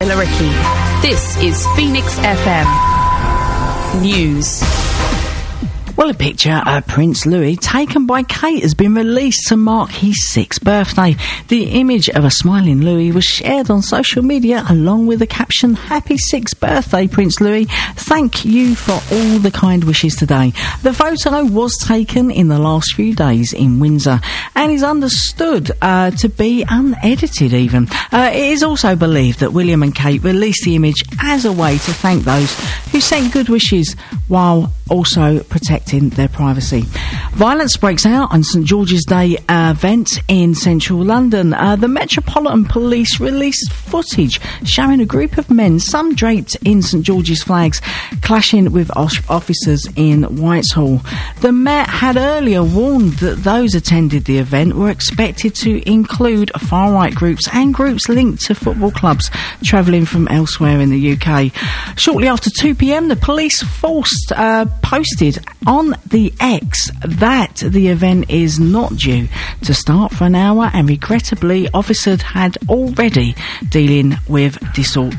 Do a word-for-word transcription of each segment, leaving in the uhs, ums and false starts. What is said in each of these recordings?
Stella Ricky. This is Phoenix F M News. Well, a picture of Prince Louis taken by Kate has been released to mark his sixth birthday. The image of a smiling Louis was shared on social media along with the caption, "Happy sixth birthday, Prince Louis. Thank you for all the kind wishes today." The photo was taken in the last few days in Windsor and is understood uh, to be unedited even. Uh, it is also believed that William and Kate released the image as a way to thank those who sent good wishes while also protecting their privacy. Violence breaks out on St George's Day uh, event in central London. Uh, the Metropolitan Police released footage showing a group of men, some draped in St George's flags, clashing with os- officers in Whitehall. The Met had earlier warned that those attending the event were expected to include far-right groups and groups linked to football clubs travelling from elsewhere in the U K. Shortly after two p m, the police forced uh, posted on the X that the event is not due to start for an hour, and regrettably officers had already dealing with disorder.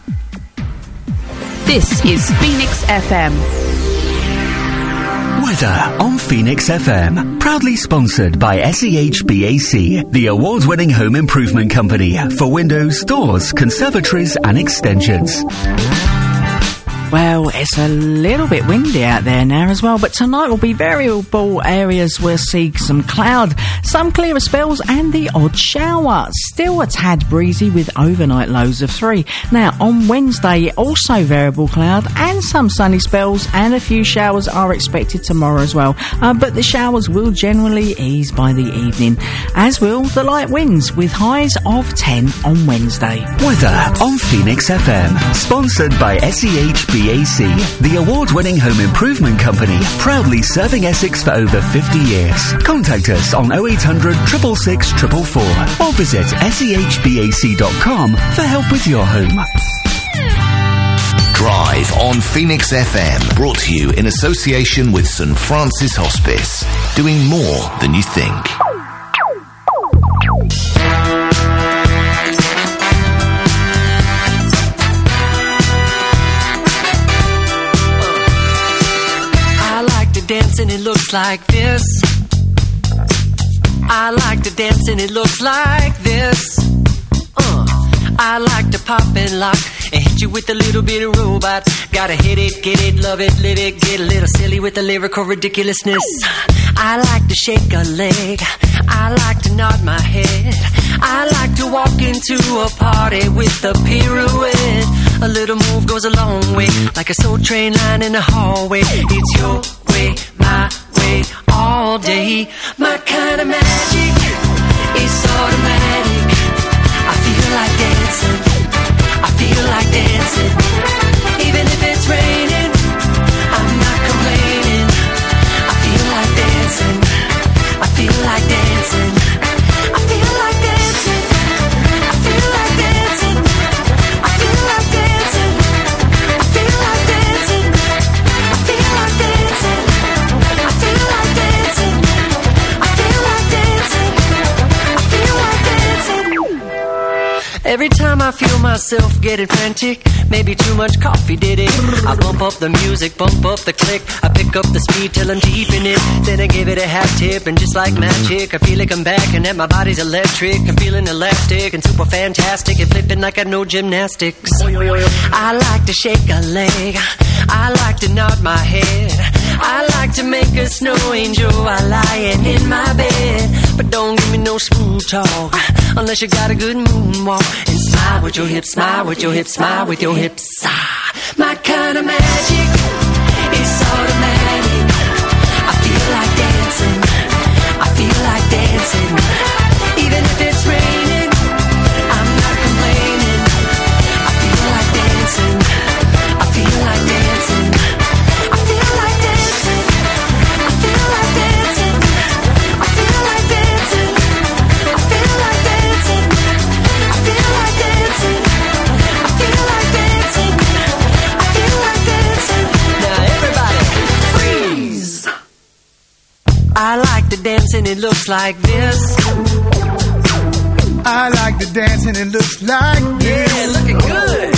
This is Phoenix F M. Weather on Phoenix F M. Proudly sponsored by S E H B A C, the award-winning home improvement company for windows, doors, conservatories and extensions. Well, it's a little bit windy out there now as well, but tonight will be variable areas. We'll see some cloud, some clearer spells and the odd shower. Still a tad breezy with overnight lows of three. Now, on Wednesday, also variable cloud and some sunny spells, and a few showers are expected tomorrow as well. Uh, but the showers will generally ease by the evening, as will the light winds, with highs of ten on Wednesday. Weather on Phoenix F M. Sponsored by S E H B A C, the award-winning home improvement company, proudly serving Essex for over fifty years. Contact us on oh eight hundred, six six six, four four four or visit S E H B A C dot com for help with your home. Drive on Phoenix F M, brought to you in association with St Francis Hospice, doing more than you think. Dance and it looks like this. I like to dance and it looks like this. Uh, I like to pop and lock and hit you with a little bit of robot. Gotta hit it, get it, love it, live it, get a little silly with the lyrical ridiculousness. I like to shake a leg. I like to nod my head. I like to walk into a party with a pirouette. A little move goes a long way, like a soul train line in the hallway. It's your way, my way, all day. My kind of magic is automatic. I feel like dancing. I feel like dancing. Even if it's raining, I'm not complaining. I feel like dancing. I feel like dancing. I feel like dancing. I feel like dancing. I feel like dancing. I feel like dancing. I feel like dancing. I feel like dancing. I feel like dancing. I feel like dancing. Every time I feel myself getting frantic, maybe too much coffee did it. I bump up the music, bump up the click. I pick up the speed till I'm deep in it. Then I give it a half tip, and just like magic, I feel like I'm back and that my body's electric. I'm feeling elastic and super fantastic and flipping like I know gymnastics. I like to shake a leg. I like to nod my head. I like to make a snow angel while lying in my bed. But don't give me no smooth talk unless you got a good moonwalk. And smile with your hips, smile with your hips, smile with your hips. Ah, my kind of magic is automatic. I feel like dancing. I feel like dancing. Even if it's raining, I'm not complaining. I feel like dancing. I feel like dancing. I feel like dancing. I feel like dancing. I feel like dancing. I feel like dancing. I feel like dancing. I feel like dancing. I feel like dancing. Now everybody, freeze. I like to dance and it looks like this. I like to dance and it looks like this. Yeah, looking good.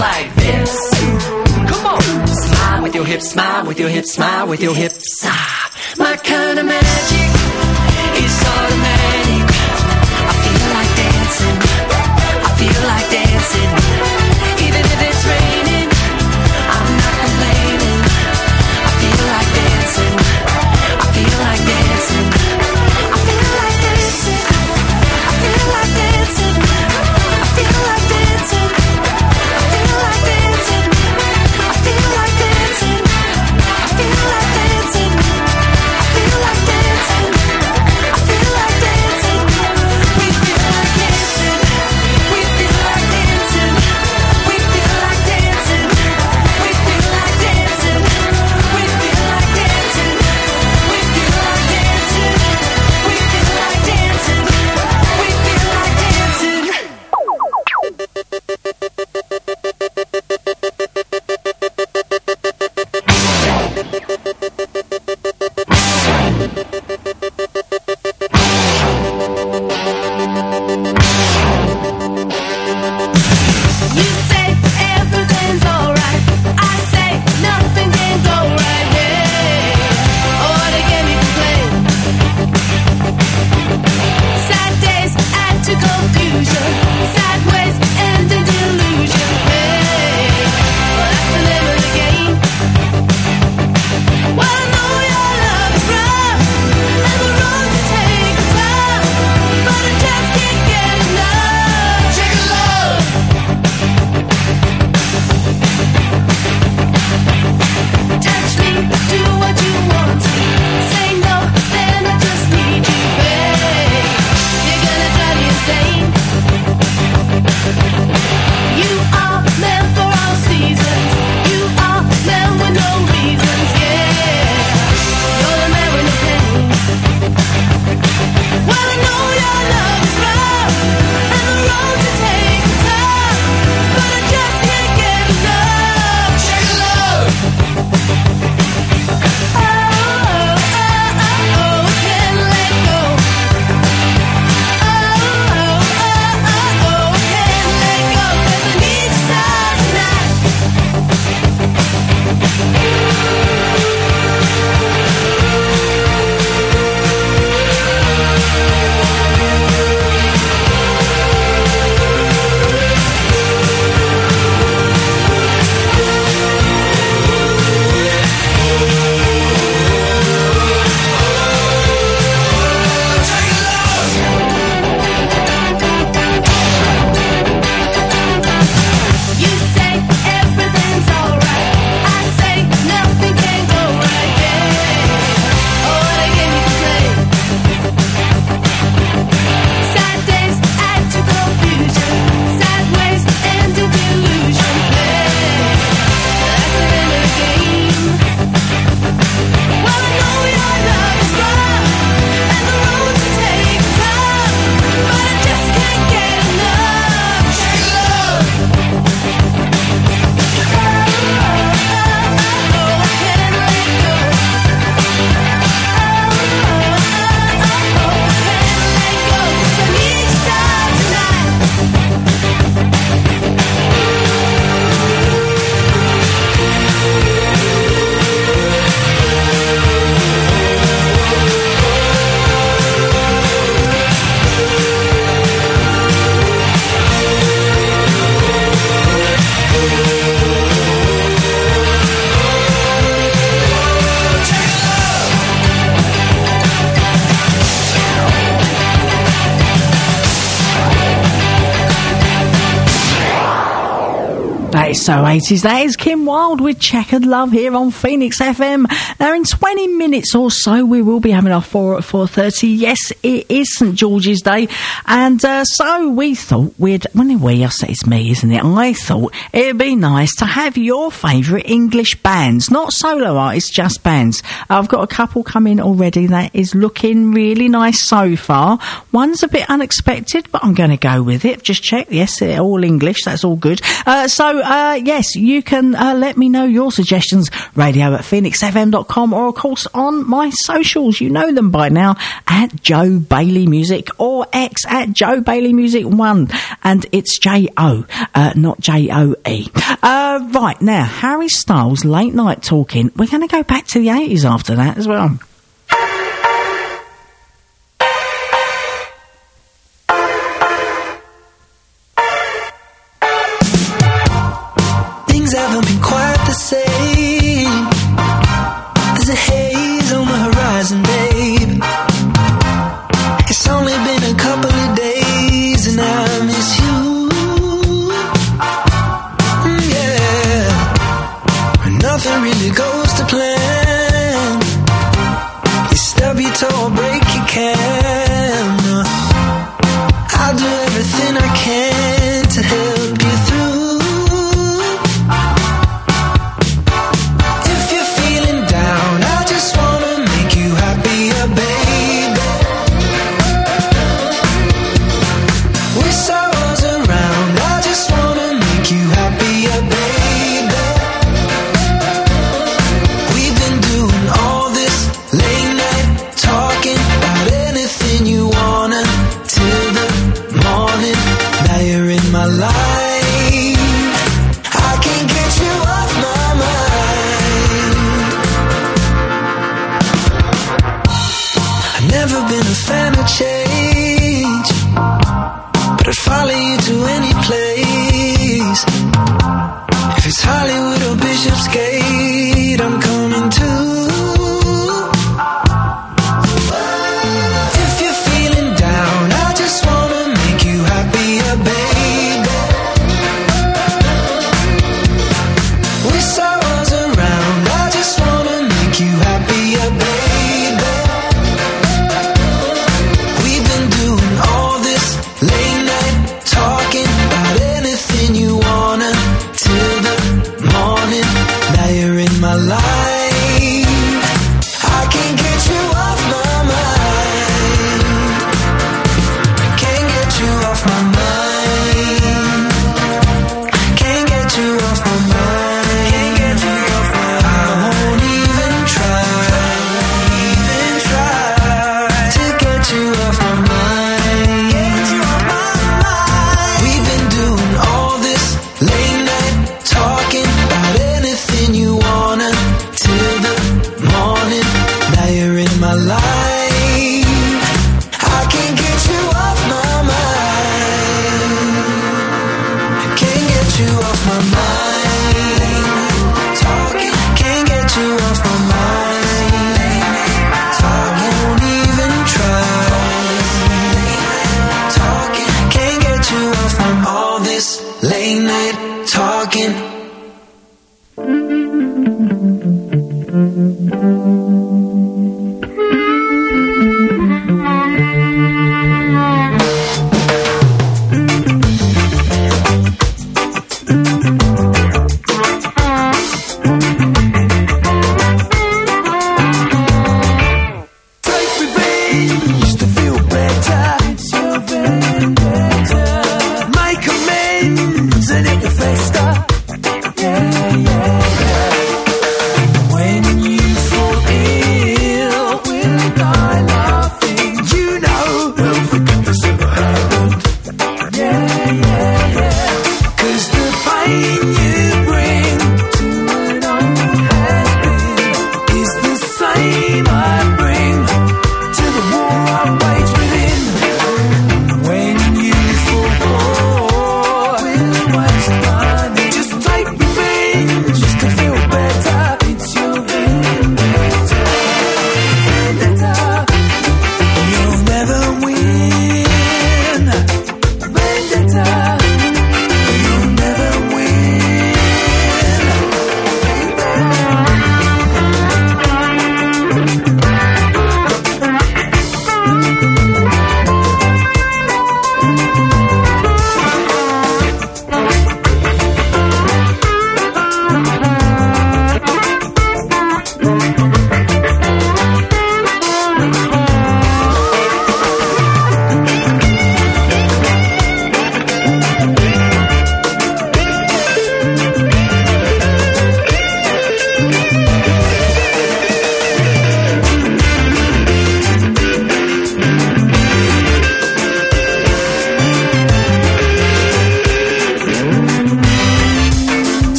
like this. Come on, smile with your hips, smile with your hips, smile with your hips. Ah, my kind of magic is automatic. I feel like dancing. I feel like dancing. Even if it's raining, I'm not complaining. I feel like dancing. I feel like dancing. I feel like dancing. I feel like dancing. I feel like dancing. I feel like dancing. I feel like dancing. I feel like dancing. I feel like dancing. I feel like dancing. We feel like dancing. We feel like dancing. We feel like dancing. We feel like dancing. We feel like dancing. We feel like dancing. We feel like dancing. We feel like dancing. You say everything's alright. I say nothing can go right. Hey, oh, they get me complain. Sad days add to confusion. Sad ways end in delusion. Hey, well, that's the name of the game. Well, I know your love is rough and the road to take is tough, but I just can't get enough. Take a love. Touch me, do what you want to. Say no, then I just need you, babe. You're gonna drive me insane. You are meant for all seasons. You are meant with no reasons, yeah. You're the man with no pain. Well, I know your love is rough and the road to take is tough, but I just can't get enough. Take a love. Oh, oh, oh, oh, oh, I can't let go. Oh, oh, oh, oh, oh, I can't let go, 'cause I need you tonight. You say everything's alright. I say nothing can go right. Yeah. Oh, they get me complain. Sad days add to confusion. Sad ways end in delusion. Yeah. That's the name of the game. Well, I know your love is rough and the road to take is tough, but I just can't get enough. Take love. That is so eighties. That is Kim Wilde with Checkered Love here on Phoenix F M. Now, in twenty minutes or so, we will be having our four at four thirty. Yes, it is St George's Day. And uh, so we thought we'd... When we, I say it's me, isn't it? I thought it'd be nice to have your favourite English bands. Not solo artists, just bands. I've got a couple coming already that is looking really nice so far. One's a bit unexpected, but I'm going to go with it. Just check. Yes, they're all English. That's all good. Uh, so... Uh, Uh, yes, you can uh, let me know your suggestions, radio at phoenix f m dot com, or of course on my socials. You know them by now, at Joe Bailey Music, or X at Joe Bailey Music one, and it's J O, uh, not J O E. Uh, right, now, Harry Styles, Late Night Talking. We're going to go back to the eighties after that as well. Things haven't been quite the same. There's a haze on the horizon, babe. It's only been a couple of days and I miss you. Mm, yeah. Nothing really goes to plan. You stub your toe or break your can. I'll do everything I can to help you through. Change, but I'd follow you to any place. If it's Hollywood or Bishopsgate, I'm coming too. If you're feeling down, I just wanna make you happier, baby. Wish I was around, I just wanna make you happier, baby. Make amends and it will fester.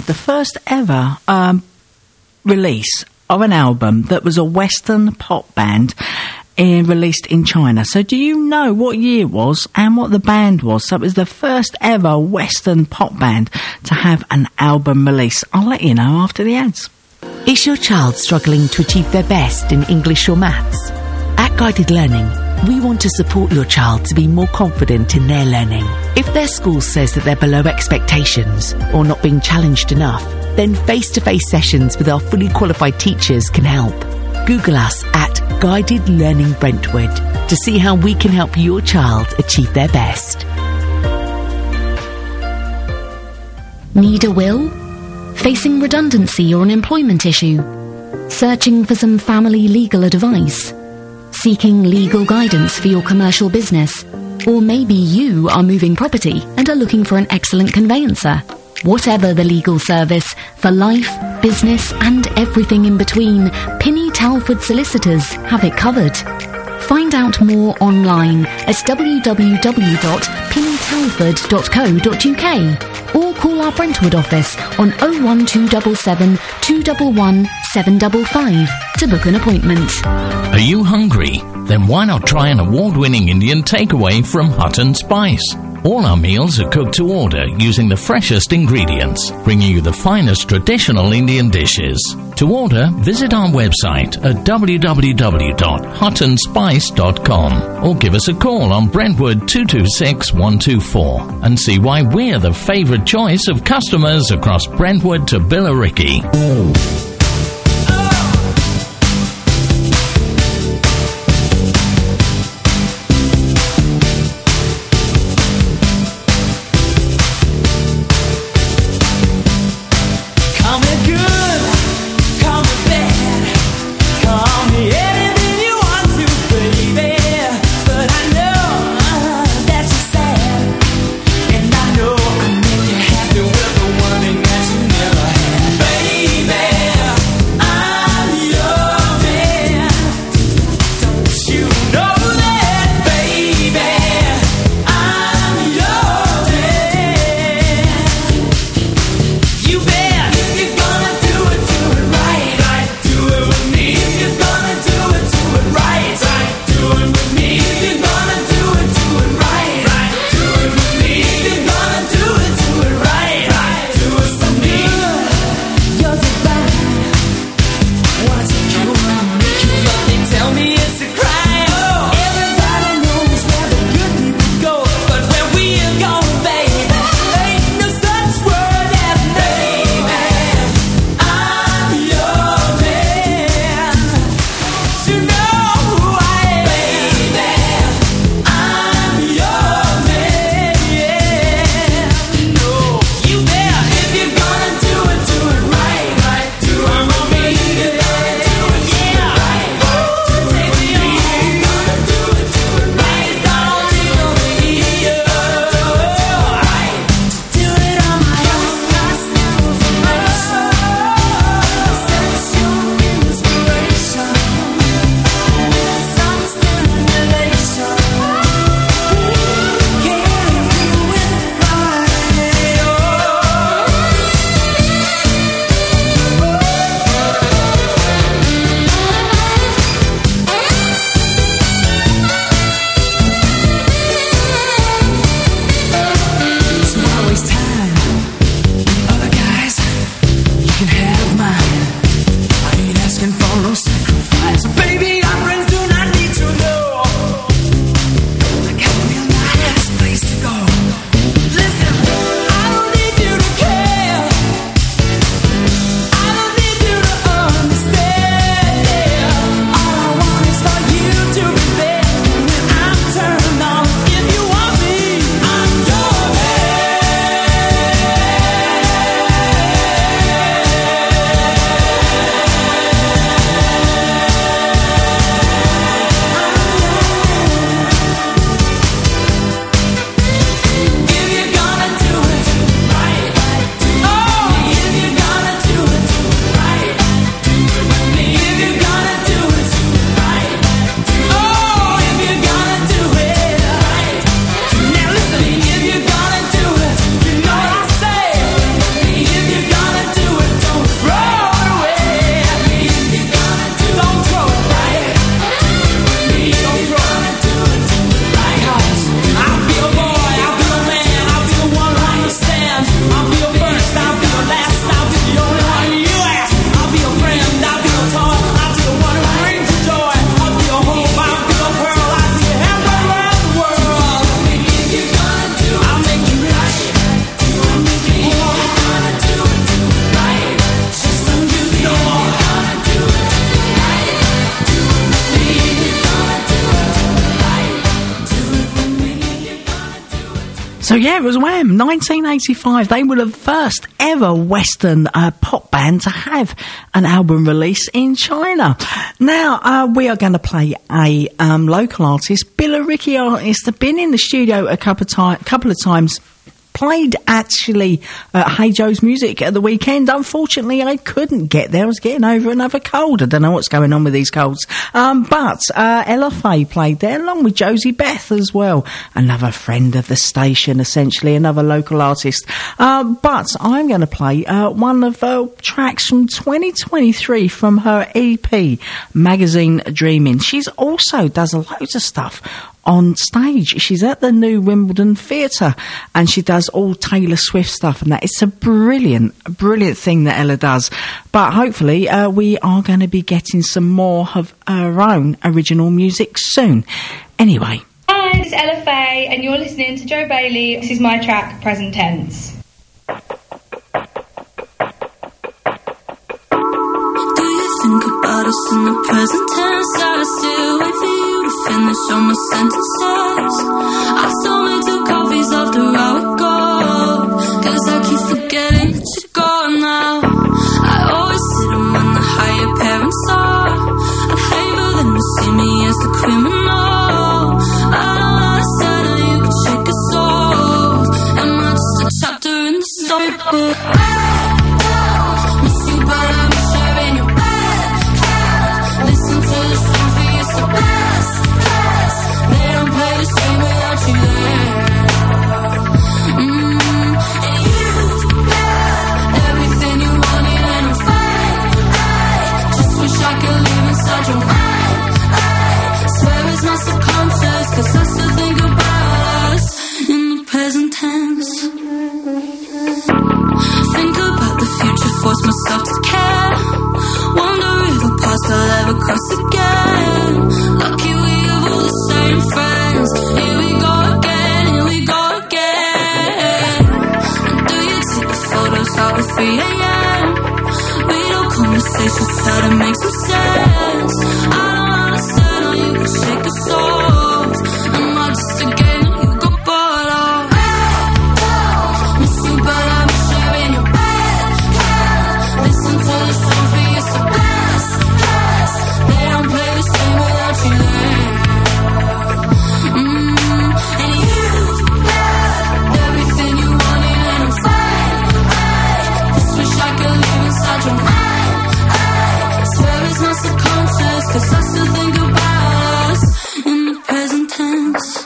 the first ever um, release of an album that was a Western pop band in, released in China. So do you know what year it was and what the band was? So it was the first ever Western pop band to have an album release. I'll let you know after the ads. Is your child struggling to achieve their best in English or maths? At Guided Learning, we want to support your child to be more confident in their learning. If their school says that they're below expectations or not being challenged enough, then face-to-face sessions with our fully qualified teachers can help. Google us at Guided Learning Brentwood to see how we can help your child achieve their best. Need a will? Facing redundancy or an employment issue? Searching for some family legal advice? Seeking legal guidance for your commercial business? Or maybe you are moving property and are looking for an excellent conveyancer. Whatever the legal service, for life, business and everything in between, Pinny Talford Solicitors have it covered. Find out more online at w w w dot pinny talford dot co dot u k or call our Brentwood office on oh one two seven seven, two one one, seven five five to book an appointment. Are you hungry? Then why not try an award-winning Indian takeaway from Hut and Spice? All our meals are cooked to order using the freshest ingredients, bringing you the finest traditional Indian dishes. To order, visit our website at w w w dot hut and spice dot com or give us a call on Brentwood two two six, one two four and see why we're the favourite choice of customers across Brentwood to Billericay. Baby, So yeah, it was Wham! nineteen eighty-five. They were the first ever Western uh, pop band to have an album release in China. Now, uh, we are going to play a um, local artist, Billericay artist, have been in the studio a couple of, ti- couple of times. Played actually uh, Hey Joe's Music at the weekend. Unfortunately, I couldn't get there. I was getting over another cold. I don't know what's going on with these colds. Um, but uh, L F A played there along with Josie Beth as well. Another friend of the station, essentially, another local artist. Uh, but I'm going to play uh, one of uh, tracks from twenty twenty-three from her E P, Magazine Dreaming. She's also does loads of stuff on stage. She's at the new Wimbledon Theatre and she does all Taylor Swift stuff and that. It's a brilliant, brilliant thing that Ella does. But hopefully uh, we are going to be getting some more of her own original music soon. Anyway. Hi, this is Ella Faye and you're listening to Joe Bailey. This is my track, Present Tense. Do you think about us in the present tense? I still wait for you to finish all my sentences. I still make two coffees after I would go, cause I keep forgetting that you're gone now. I always sit them when the higher parents are. I'd hate for them to see me as the criminal. I don't understand how you could shake us off. Am I just a chapter in the storybook? Miss you but I'm sharing your bed. Listen to the song for you, so best, best. They don't play the same without you there. Mm, and you've got everything you wanted and I'm fine. I just wish I could live inside your mind. I swear it's my subconscious, cause I still think about us in the present tense. Think about the future, force myself to care. Wonder if the past will ever cross again. Lucky we have all the same friends. Here we go again, here we go again. And do you take the photos out at three a.m.? We don't conversations try to make some sense. I don't understand how you could shake us off. Am I just a game that you got bored of? Miss you but I'm sharing your bed. Listen to the song for you, so best, best. They don't play the same without you there. Mm, and you've got everything you wanted and I'm fine. I just wish I could live inside your mind. I swear it's not subconscious, cause I still think about us in the present tense.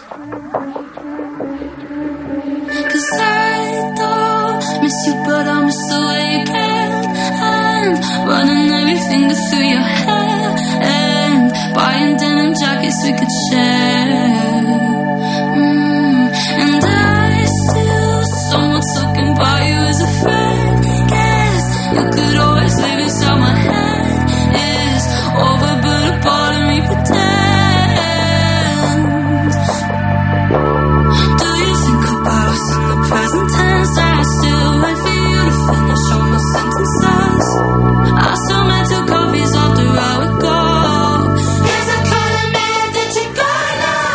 Cause I don't miss you but I miss the way you can. And running everything through your hair. And buying denim jackets we could share. Mm, and I still someone talking about you as a friend. Guess you could always live inside my head. It's over but a part of me pretends. Do you think about us in the present tense? I still wait for you to finish all my sentences. I still make two coffees after I would go. Is it calling me that you're gone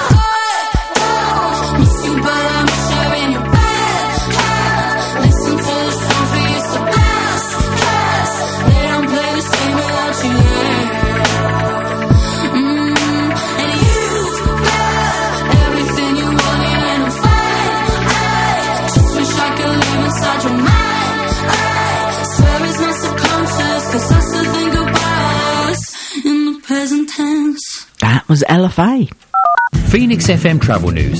now? Miss you but I'm sharing your bed. Listen to the song for you, so best, best. They don't play the same without you there. Mm, and you've got everything you wanted and I'm fine. I just wish I could live inside your mind. I swear it's not subconscious, cause I still think about us in the present tense. That was L F A. Phoenix F M Travel News.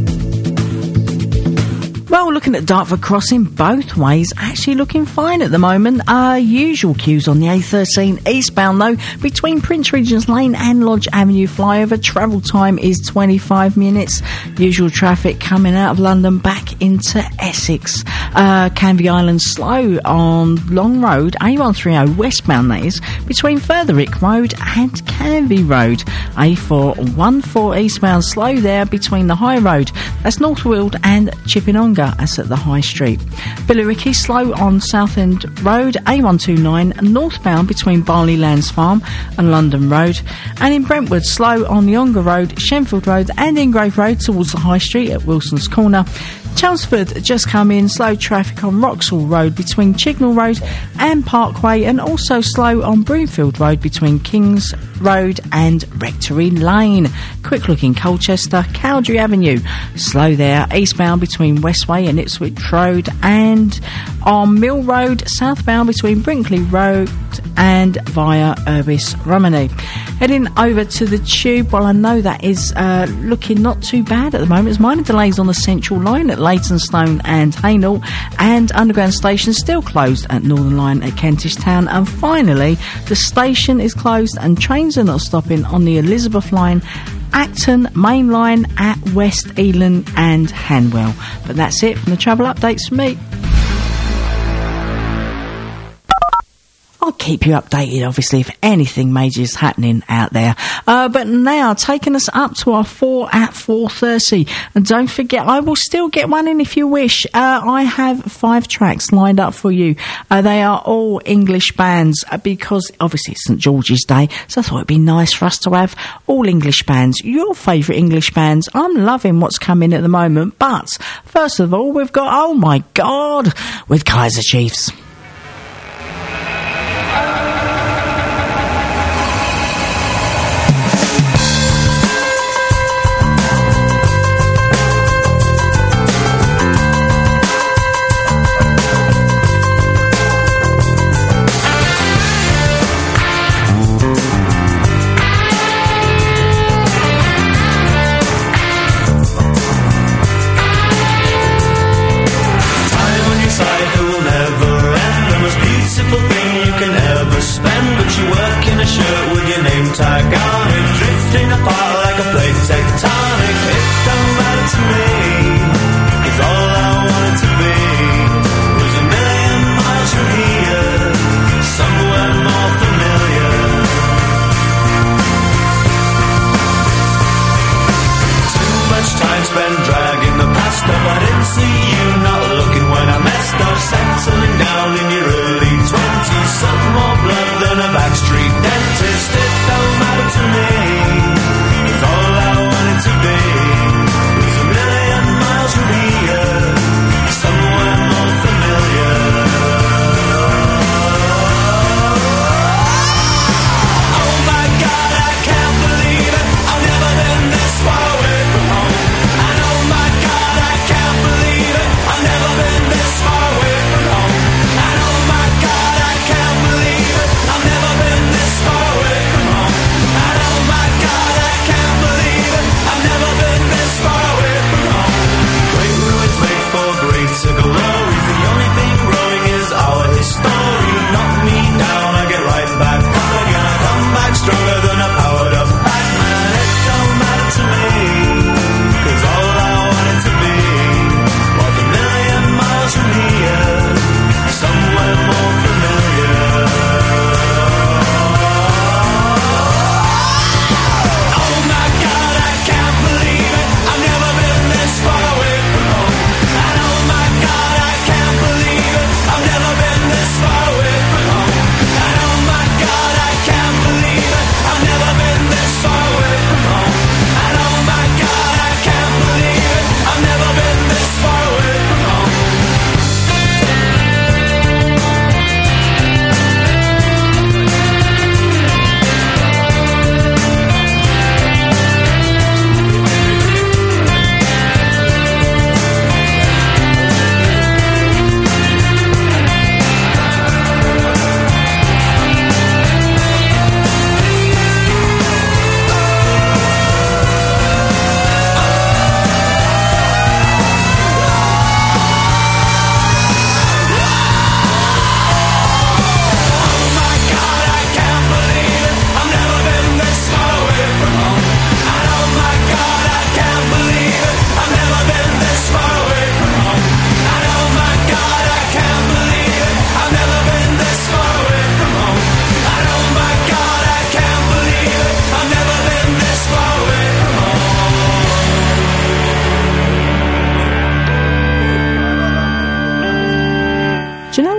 Well, looking at Dartford Crossing both ways, actually looking fine at the moment. Uh, usual queues on the A thirteen eastbound though, between Prince Regent's Lane and Lodge Avenue flyover. Travel time is twenty-five minutes. Usual traffic coming out of London back into Essex. Uh, Canvey Island slow on Long Road, A one thirty westbound that is, between Furtherick Road and Canvey Road. A four fourteen eastbound slow there between the High Road, that's North Weald and Chipping On longer. That's at the High Street. Billericay, slow on Southend Road, A one two nine, northbound between Barley Lands Farm and London Road. And in Brentwood, slow on the Ongar Road, Shenfield Road and Ingrave Road towards the High Street at Wilson's Corner. Chelmsford just come in, slow traffic on Wroxall Road between Chignall Road and Parkway, and also slow on Broomfield Road between Kings Road and Rectory Lane. Quick look in Colchester, Cowdrey Avenue, slow there, eastbound between Westway and Ipswich Road, and on Mill Road, southbound between Brinkley Road and via Urbis Romany. Heading over to the Tube, well, I know that is uh, looking not too bad at the moment. There's minor delays on the Central Line at Leytonstone and Hainault, and Underground Station still closed at Northern Line at Kentish Town. And finally, the station is closed and trains are not stopping on the Elizabeth Line, Acton Main Line at West Ealing and Hanwell. But that's it from the travel updates from me. I'll keep you updated, obviously, if anything major is happening out there. Uh, but now, taking us up to our four at four thirty. And don't forget, I will still get one in if you wish. Uh, I have five tracks lined up for you. Uh, they are all English bands, uh, because obviously it's St George's Day, so I thought it'd be nice for us to have all English bands. Your favourite English bands. I'm loving what's coming at the moment. But, first of all, we've got, oh my God, with Kaiser Chiefs. I know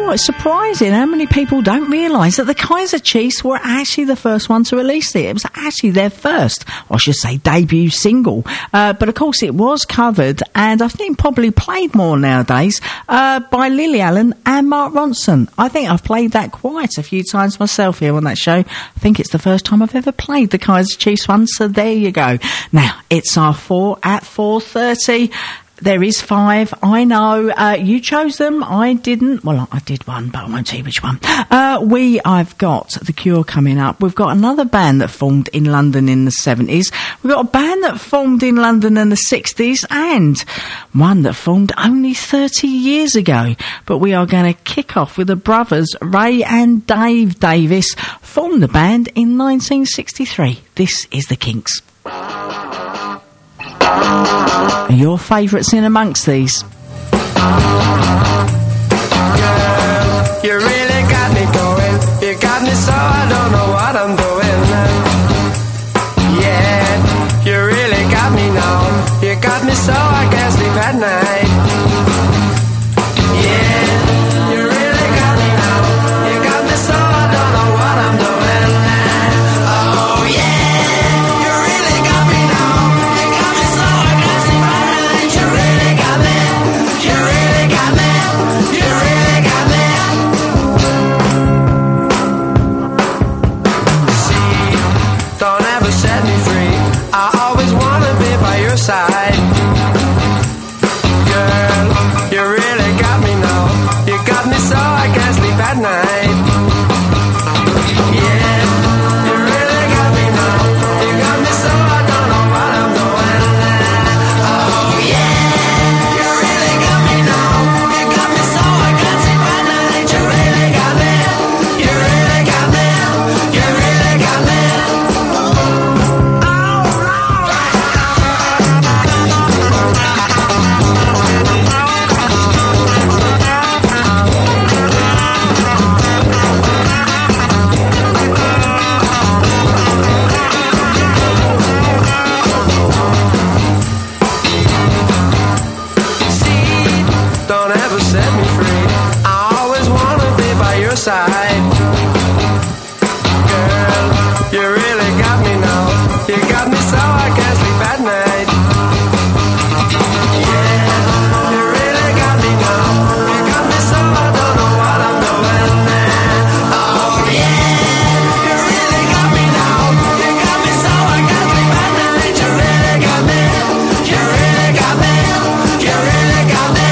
know, it's surprising how many people don't realise that the Kaiser Chiefs were actually the first one to release it. It was actually their first, or I should say, debut single. Uh, but of course it was covered, and I think probably played more nowadays, uh, by Lily Allen and Mark Ronson. I think I've played that quite a few times myself here on that show. I think it's the first time I've ever played the Kaiser Chiefs one, so there you go. Now, it's our four at four thirty. There is five. I know. Uh, you chose them. I didn't. Well, I did one, but I won't tell you which one. Uh, we, I've got The Cure coming up. We've got another band that formed in London in the seventies. We've got a band that formed in London in the sixties, and one that formed only thirty years ago. But we are going to kick off with the brothers Ray and Dave Davis, formed the band in nineteen sixty-three. This is The Kinks. Your favourites in amongst these? Girl, you really got me going. You got me so I don't know what I'm doing. Yeah, you really got me now. You got me so I can't sleep at night. Yeah, you really got me now. You got me so I don't know what I'm doing. Oh yeah, you really got me now. You got me so I can't sleep at night. You really got me. You really got me. You really got me. See, don't ever set me free. I always wanna be by your side. Girl, you really got me now. You got me so I can't sleep at night. Yeah, you really got me now. You got me so I don't know what I'm doing. Oh yeah, you really got me now. You got me so I can't sleep at night. You really got me. You really got me. You really got me. Don't ever set me free. I always wanna be by your side. Girl, you really got me now. You got me so I can't sleep at night. Yeah, you really got me now. You got me so I don't know what I'm doing. Oh yeah, you really got me now. You got me so I can't sleep at night. You really got me. You really got me. You really got me.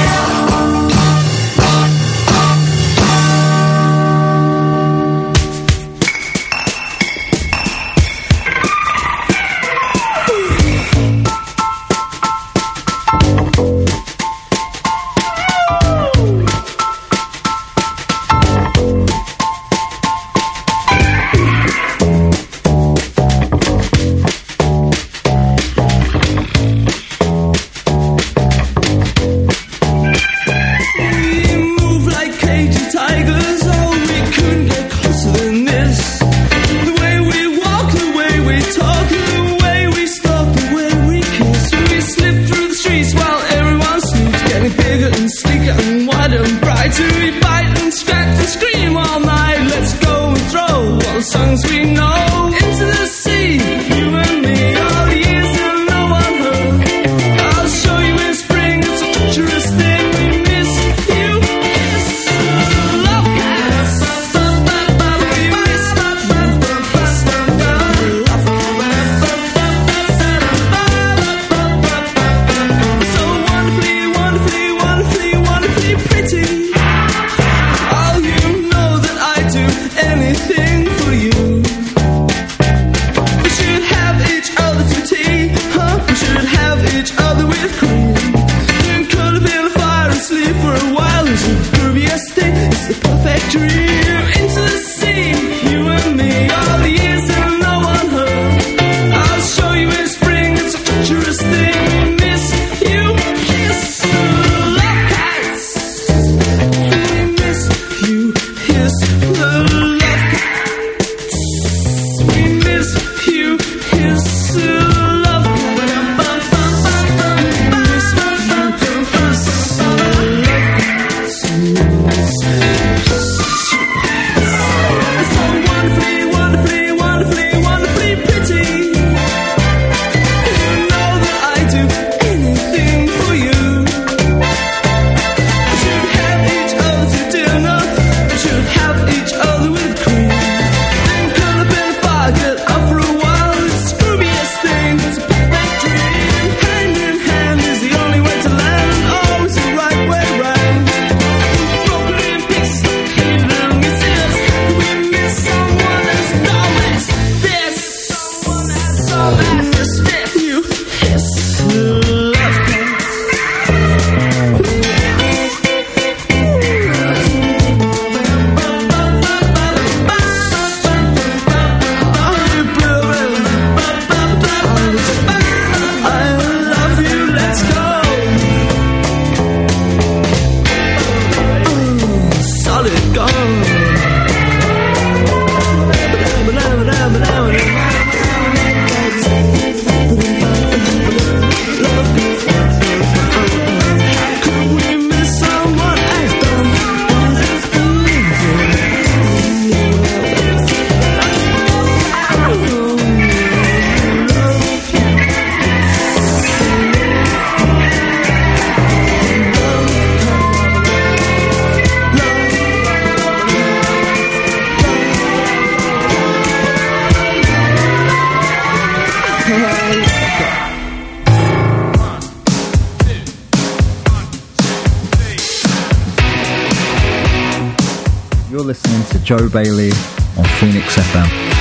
listening to Joe Bailey on Phoenix F M.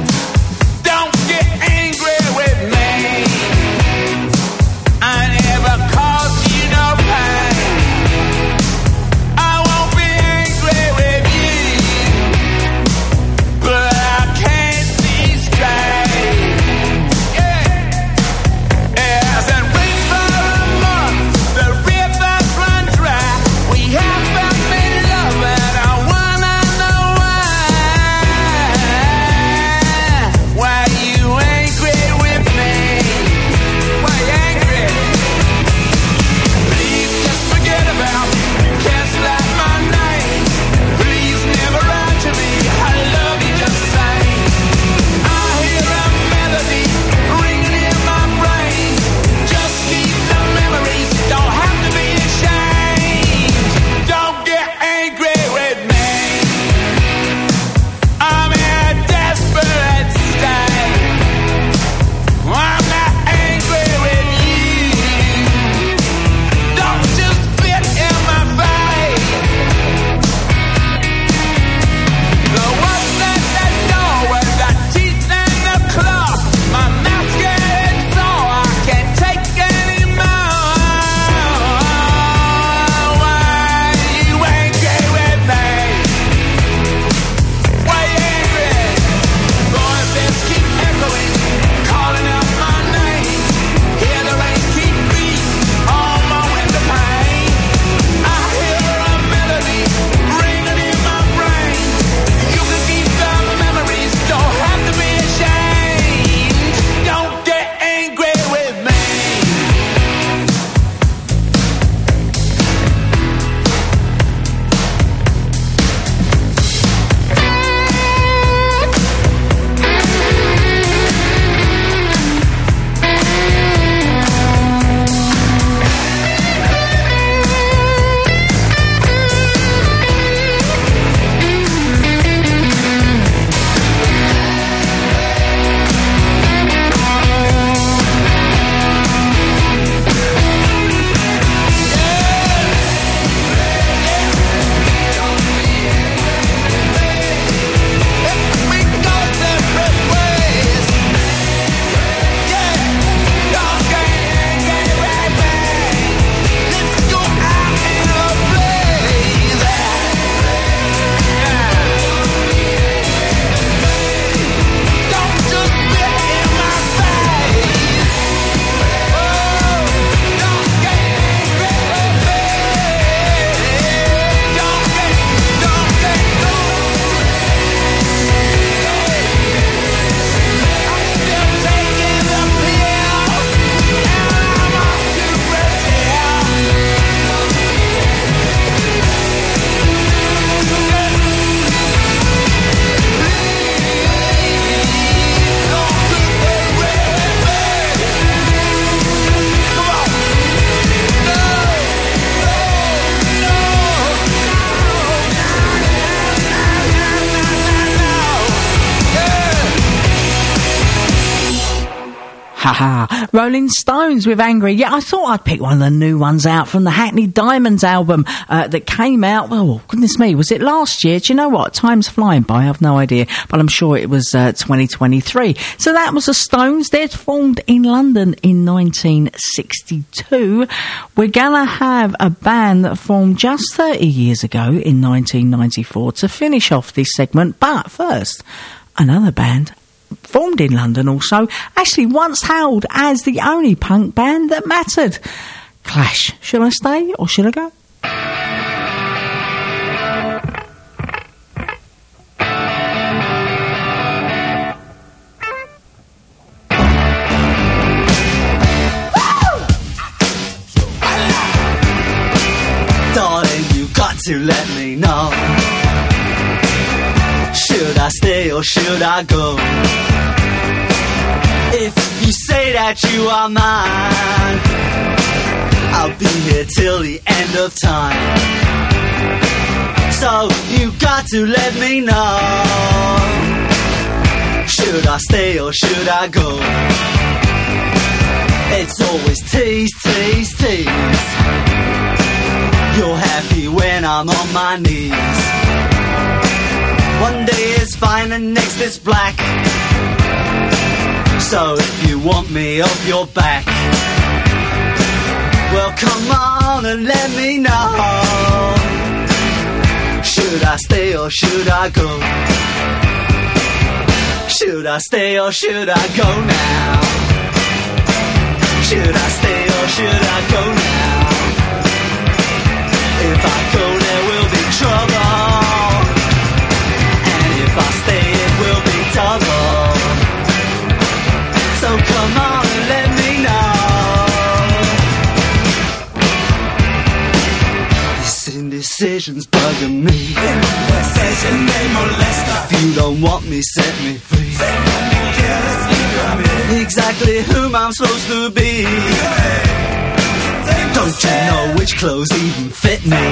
Haha, Rolling Stones with Angry. Yeah, I thought I'd pick one of the new ones out from the Hackney Diamonds album uh, that came out, oh, goodness me, was it last year? Do you know what? Time's flying by, I've no idea, but I'm sure it was uh, twenty twenty-three. So that was the Stones. They'd formed in London in nineteen sixty-two. We're gonna have a band that formed just thirty years ago in nineteen ninety-four to finish off this segment, but first, another band formed in London also, actually once hailed as the only punk band that mattered. Clash. Should I stay or should I go? Darling, you've got to let me know. Should I stay or should I go? If you say that you are mine, I'll be here till the end of time. So you got to let me know. Should I stay or should I go? It's always tease, tease, tease. You're happy when I'm on my knees. One day it's fine and next it's black. So if you want me off your back, well come on and let me know. Should I stay or should I go? Should I stay or should I go now? Should I stay or should I go now? If I go there will be trouble, and if I stay it will be double. So come on and let me know. This indecision's bugging me. If you don't want me, set me free. Exactly whom I'm supposed to be. Don't you know which clothes even fit me?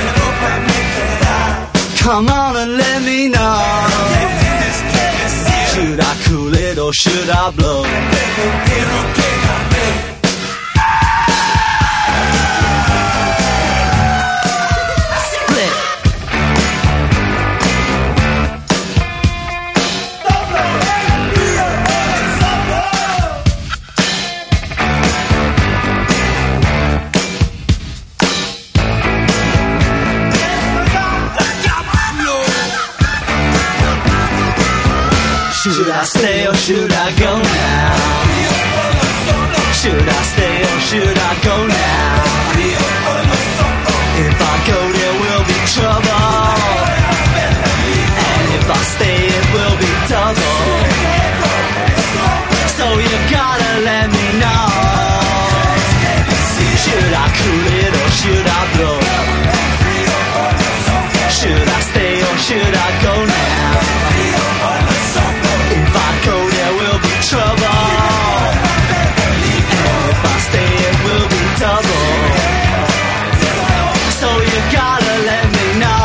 Come on and let me know. Should I cool it or should I blow? Should I stay or should I go now? Should I stay or should I go now? If I go there will be trouble, and if I stay it will be double. So you gotta let me know. Should I cool it or should I blow? Should I stay or should I go now? If I go there will be trouble, and if I stay it will be double. So you gotta let me know.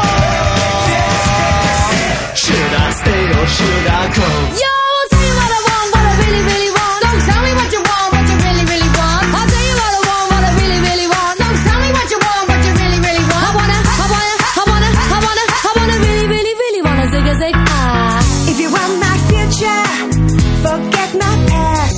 Should I stay or should I go? Yo, I'll tell you what I want, what I really, really want. Don't tell me what you want, what you really, really want. I'll tell you what I want, what I really, really want. Don't tell me what you want, what you really, really want. I wanna, I wanna, I wanna, I wanna, I wanna really, really, really wanna zig a zig ah. If you want my future, forget my past.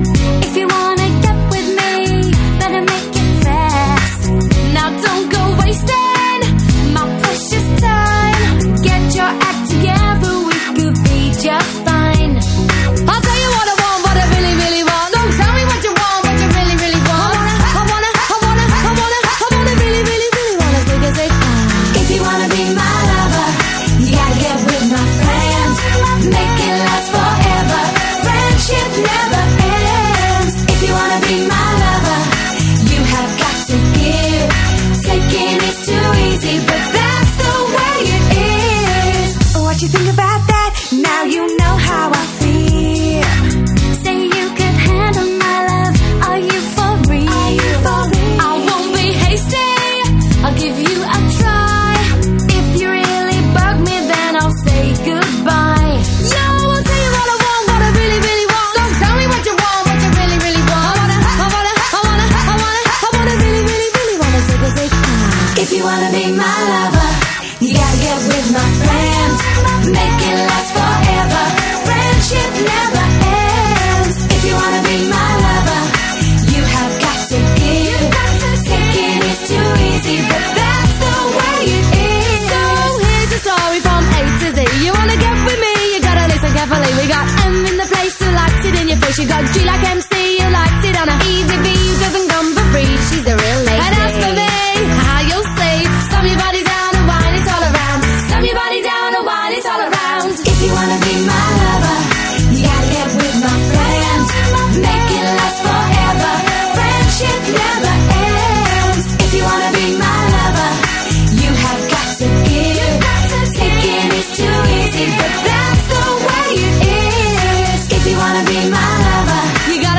If you wanna get with me, better make it fast. Now don't go wasting my precious time. Get your act together, we could be just fine. I'll tell you what I want, what I really, really want. Don't tell me what you want, what you really, really want. I wanna, I wanna, I wanna, I wanna really, really, really wanna zig a zig ah. If you wanna be my lover, you gotta get with my friends. Make it last forever. Friendship never ends. If you wanna be my lover, you have got to give. Taking is too easy, but that's the way it is. What you think about that? Now you know how I feel. Say you can handle my love. Are you for real? Are you for real? I won't be hasty. I'll give you a try. If you really bug me, then I'll say goodbye. Yo, I'll tell you what I want, what I really, really want. Don't tell me what you want, what you really, really want. I wanna, I wanna, I wanna, I wanna, I wanna really, really, really wanna zig a zig ah. If you wanna be my lover, you gotta get with my friends. Make it last forever. Friendship never ends. If you wanna be my lover, you have got to give. Taking is too easy, but that's the way it is. So here's a story from A to Z. You wanna get with me, you gotta listen carefully. We got M in the place who likes it in your face. You got G like M C, who likes it on a easy V, who doesn't come for free. She's a real lady. And as for me, how you'll say, slam your body down and wine it all around. Slam your body down and wine it all around. If you wanna be my lover, you gotta get with my friends. Make it last forever. Friendship never ends. If you wanna be my lover, you have got to give. Taking is too easy, but that's the way it is. If you wanna be my lover, You got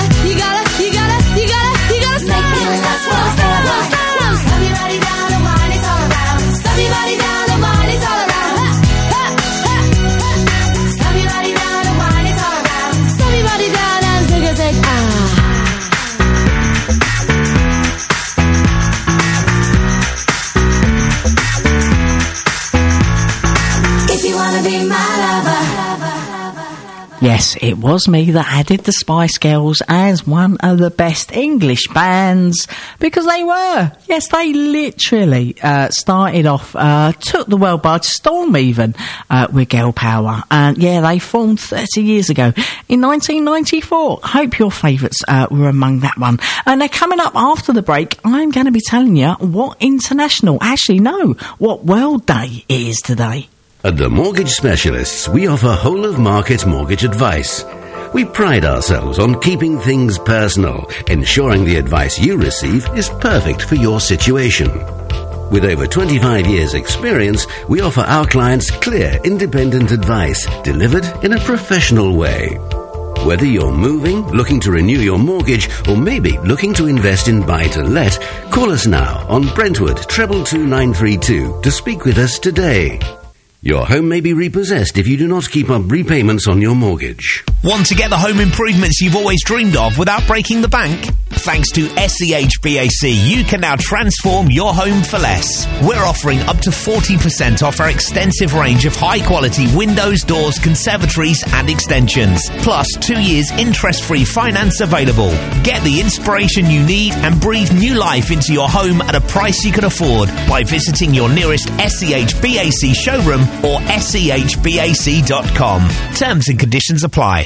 Yes, it was me that added the Spice Girls as one of the best English bands, because they were. Yes, they literally uh, started off, uh, took the world by storm even, uh, with Girl Power. And yeah, they formed thirty years ago in nineteen ninety-four. Hope your favourites uh, were among that one. And they're coming up after the break. I'm going to be telling you what international, actually no, what World Day it is today. At the Mortgage Specialists, we offer whole-of-market mortgage advice. We pride ourselves on keeping things personal, ensuring the advice you receive is perfect for your situation. With over twenty-five years' experience, we offer our clients clear, independent advice delivered in a professional way. Whether you're moving, looking to renew your mortgage, or maybe looking to invest in buy-to-let, call us now on Brentwood treble two nine three two to speak with us today. Your home may be repossessed if you do not keep up repayments on your mortgage. Want to get the home improvements you've always dreamed of without breaking the bank? Thanks to S E H B A C, you can now transform your home for less. We're offering up to forty percent off our extensive range of high-quality windows, doors, conservatories and extensions. Plus, two years interest-free finance available. Get the inspiration you need and breathe new life into your home at a price you can afford by visiting your nearest S E H B A C showroom or S E H B A C dot com. Terms and conditions apply.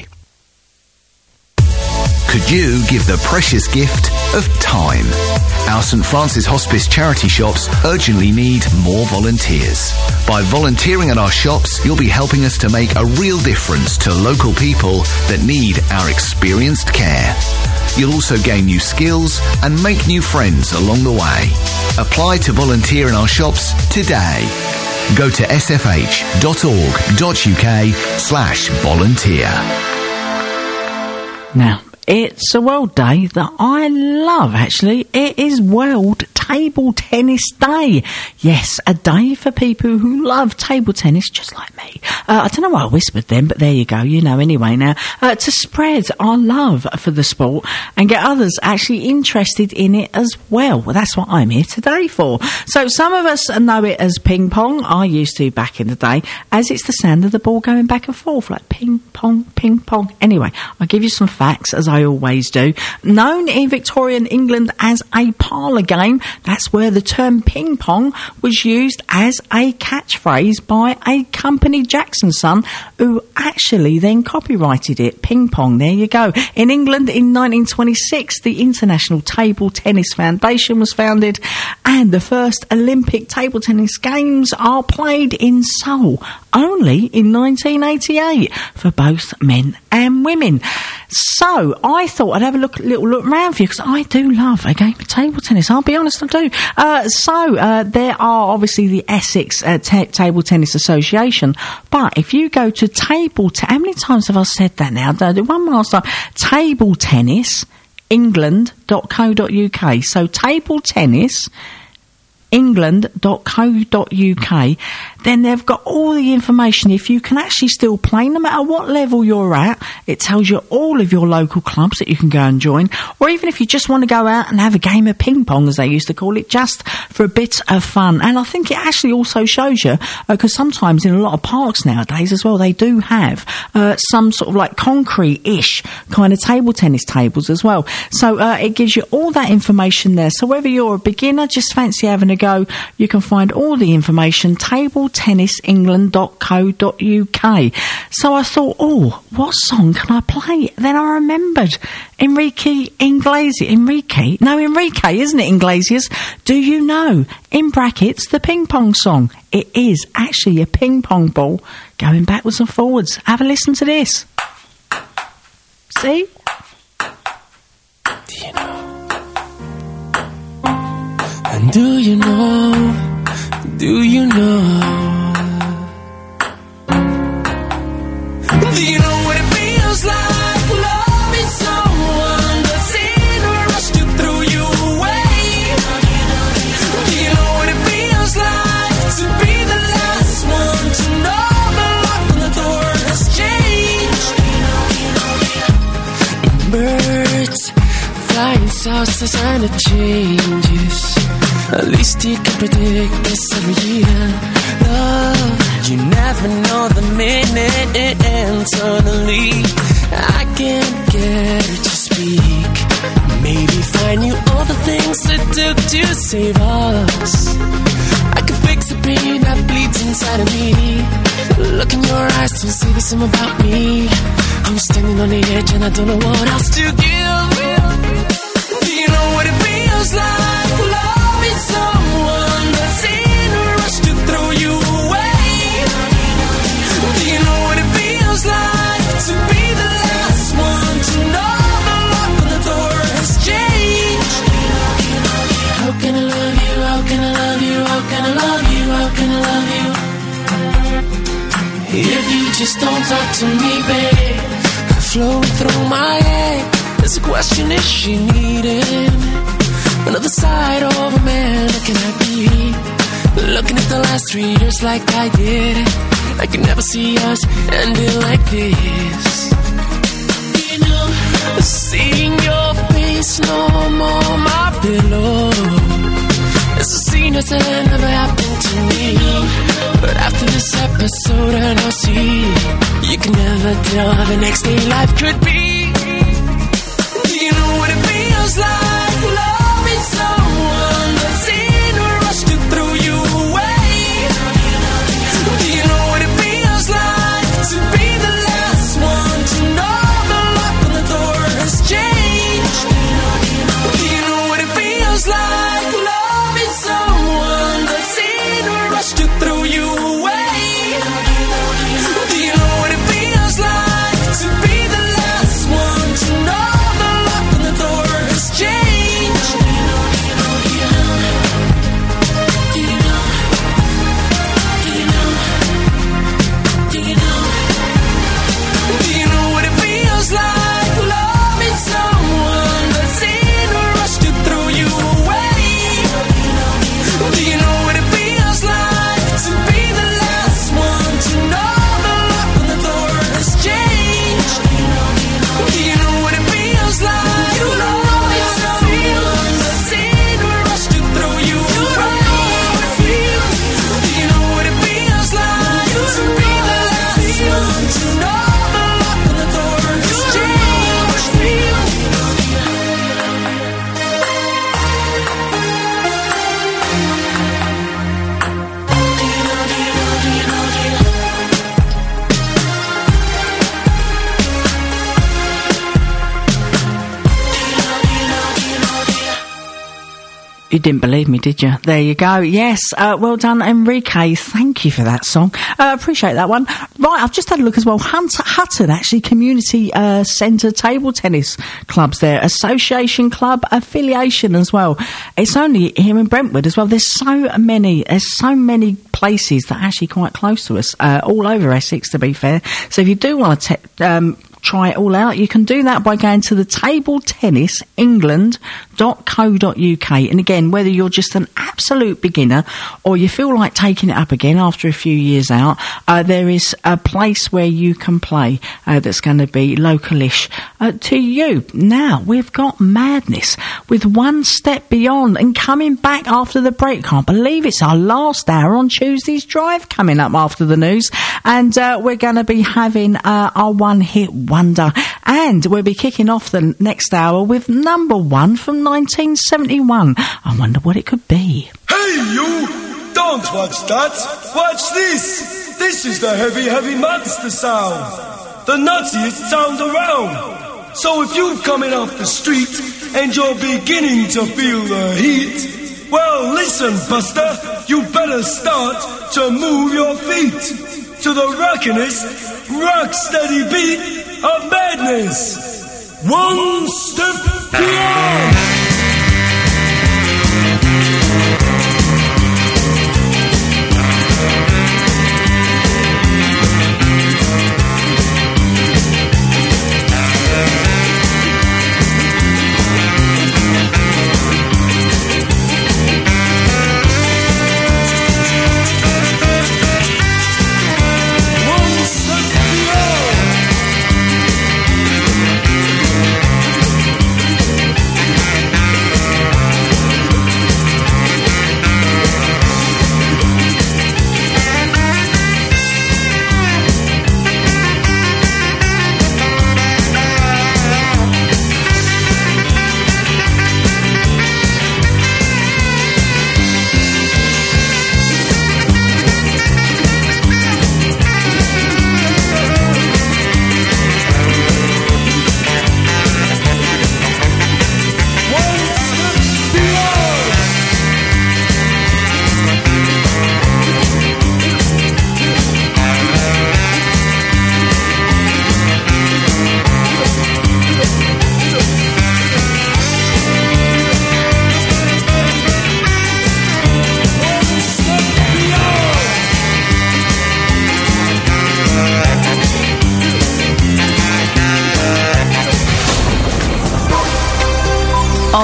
Could you give the precious gift of time? Our St Francis Hospice charity shops urgently need more volunteers. By volunteering at our shops, you'll be helping us to make a real difference to local people that need our experienced care. You'll also gain new skills and make new friends along the way. Apply to volunteer in our shops today. Go to sfh.org.uk slash volunteer. Now, it's a World Day that I love, actually. It is World Table Tennis Day. Yes, a day for people who love table tennis, just like me. Uh, I don't know why I whispered then, but there you go. You know anyway now. Uh, to spread our love for the sport and get others actually interested in it as well. Well, that's what I'm here today for. So some of us know it as ping pong. I used to back in the day, as it's the sound of the ball going back and forth, like ping pong, ping pong. Anyway, I'll give you some facts, as I always do. Known in Victorian England as a parlour game, that's where the term ping pong was used as a catchphrase by a company Jackson's son, who actually then copyrighted it. Ping pong, there you go. In England in nineteen twenty-six, the International Table Tennis Foundation was founded, and the first Olympic table tennis games are played in Seoul only in nineteen eighty-eight for both men and women. So I thought I'd have a look, little look round for you, because I do love a game of table tennis. I'll be honest, I do. Uh, so uh, there are obviously the Essex uh, T- Table Tennis Association, but if you go to table, t- how many times have I said that now? I'll do one more time. Table Tennis England dot co dot uk. So table tennis England dot co dot uk. Then they've got all the information. If you can actually still play, no matter what level you're at, it tells you all of your local clubs that you can go and join. Or even if you just want to go out and have a game of ping pong, as they used to call it, just for a bit of fun. And I think it actually also shows you, because uh, sometimes in a lot of parks nowadays as well, they do have uh, some sort of like concrete-ish kind of table tennis tables as well. So uh, it gives you all that information there. So whether you're a beginner, just fancy having a go, you can find all the information, table tennis england dot co dot uk. So I thought, oh, what song can I play? Then I remembered Enrique Iglesias. Enrique? No, Enrique, isn't it, Iglesias? Do you know, in brackets, the ping pong song? It is actually a ping pong ball going backwards and forwards. Have a listen to this. See? Do you know? And do you know, do you know, do you know what it feels like, loving someone that's in a rush to throw you away? Do you know what it feels like to be the last one to know the lock on the door has changed? Birds flying south, the sign of changes. At least you can predict this every year. Love You never know the minute, and suddenly I can't get her to speak. Maybe if I knew all the things it took to save us, I could fix the pain that bleeds inside of me. Look in your eyes to say the same about me. I'm standing on the edge and I don't know what else to give. Do you know what it feels like? Loving someone that's in a rush to throw you away. Do you know what it feels like to be the last one to know the lock on the door has changed? How can I love you? How can I love you? How can I love you? How can I love you? If you just don't talk to me, babe. Flowing through my head, there's a question: is she needing another side of a man? Or can I be looking at the last three years like I did? I could never see us ending like this. You know, seeing your face no more my pillow. It's a scene that never happened to me. But after this episode I know, see, you can never tell how the next day life could be. Do you know what it feels like? Loving someone that's in a rush to throw you away. Do you know what it feels like to be the last one to know the lock on the door has changed? Do you know what it feels like? Loving someone that's in a rush to throw you away. Do you know what it feels like to be the last one to know the lock on the door has changed? Do you know? Do you know? Do you know? Do you know? Do you know what it feels like? Loving someone that's in a rush to throw you away. Do you know what it feels like to be the last one to know the lock on the door has changed? Do you know what it feels like? You know it's someone that's in a rush to throw you away. Do you know what it feels like to be the last one to know the lock on the door has changed? You didn't believe me, did you? There you go. Yes, uh, well done, Enrique. Thank you for that song. I uh, appreciate that one. Right, I've just had a look as well. Hunt- Hutton, actually, community uh, centre table tennis clubs there. Association club affiliation as well. It's only here in Brentwood as well. There's so many, there's so many places that are actually quite close to us, uh, all over Essex, to be fair. So if you do want to te- um, try it all out, you can do that by going to the table tennis england dot co dot uk. And again, whether you're just an absolute beginner or you feel like taking it up again after a few years out, uh, there is a place where you can play uh, that's going to be localish uh, to you. Now, we've got Madness with One Step Beyond, and coming back after the break. Can't believe it's our last hour on Tuesday's Drive coming up after the news, and uh, we're going to be having uh, our one hit wonder, and we'll be kicking off the next hour with number one from nineteen seventy-one. I wonder what it could be. Hey you! Don't watch that! Watch this! This is the heavy, heavy monster sound! The nuttiest sound around! So if you're coming off the street and you're beginning to feel the heat, well listen, Buster, you better start to move your feet to the rockinest, rock steady beat of madness. One step beyond!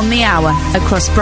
on the hour across